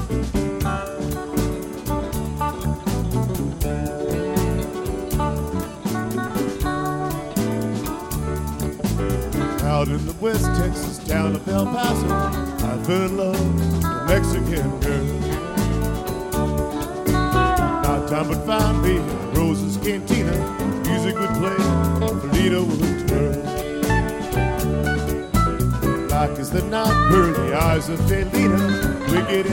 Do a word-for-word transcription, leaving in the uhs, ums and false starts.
Out in the West Texas town of El Paso, I fell in love with a Mexican girl. Not time but find me at Rose's Cantina. Music would play, Felina would twirl. Black as the night were the eyes of Felina, wicked